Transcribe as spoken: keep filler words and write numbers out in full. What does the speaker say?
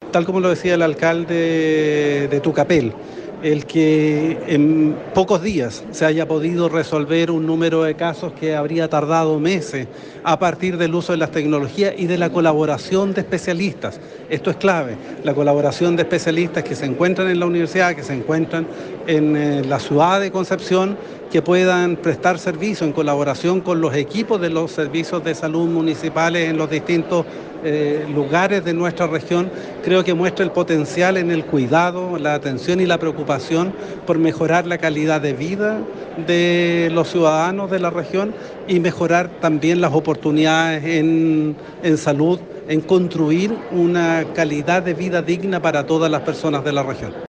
tal como lo decía el alcalde de Tucapel, el que en pocos días se haya podido resolver un número de casos que habría tardado meses a partir del uso de las tecnologías y de la colaboración de especialistas. Esto es clave, la colaboración de especialistas que se encuentran en la universidad, que se encuentran en eh, la ciudad de Concepción, que puedan prestar servicio en colaboración con los equipos de los servicios de salud municipales en los distintos eh, lugares de nuestra región. Creo que muestra el potencial en el cuidado, la atención y la preocupación por mejorar la calidad de vida de los ciudadanos de la región y mejorar también las oportunidades en, en salud, en construir una calidad de vida digna para todas las personas de la región.